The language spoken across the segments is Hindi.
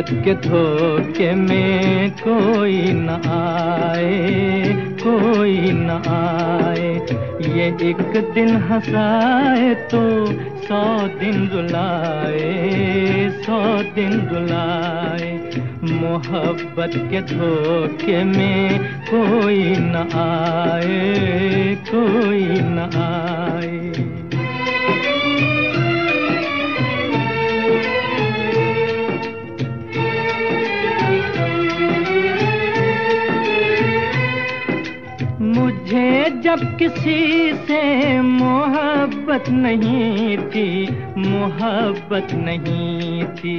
मोहब्बत के धोखे में कोई न आए, कोई न आए। ये एक दिन हंसाए तो 100 दिन रुलाए, 100 दिन रुलाए। मोहब्बत के धोखे में कोई न आए, कोई न आए। मुझे जब किसी से मोहब्बत नहीं थी, मोहब्बत नहीं थी,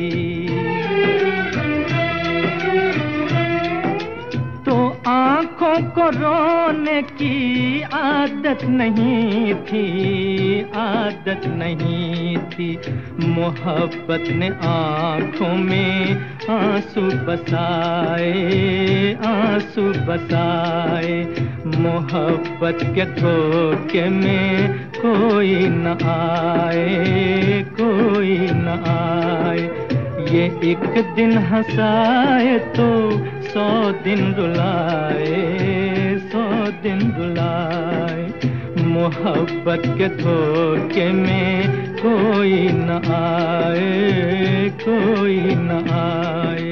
तो आँखों को रोने की आदत नहीं थी, आदत नहीं थी। मोहब्बत ने आँखों में आंसू बसाए, आंसू बसाए। मोहब्बत के धोखे में कोई न आए, कोई न आए। ये एक दिन हंसाए तो 100 दिन रुलाए, 100 दिन रुलाए। मोहब्बत के धोखे में कोई न आए, कोई न आए।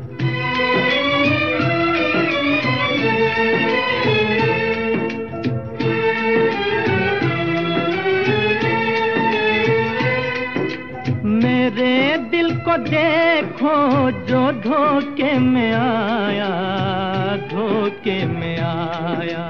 मेरे दिल को देखो जो धोखे में आया, धोखे में आया।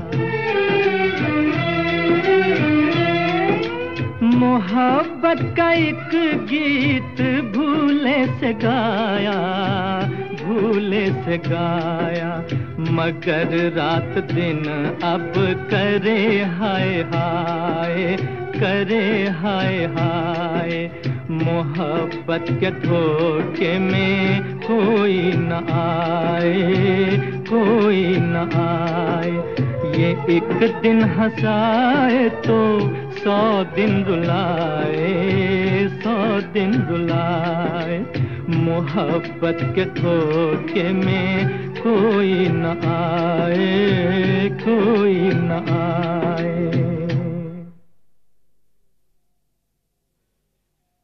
मोहब्बत का एक गीत भूले से गाया, भूले से गाया। मगर रात दिन अब करे हाय हाय, करे हाय हाय। मोहब्बत के धोखे में कोई न आए, कोई न आए। ये एक दिन हंसाए तो 100 दिन रुलाए, 100 दिन रुलाए। मोहब्बत के धोखे में कोई न आए,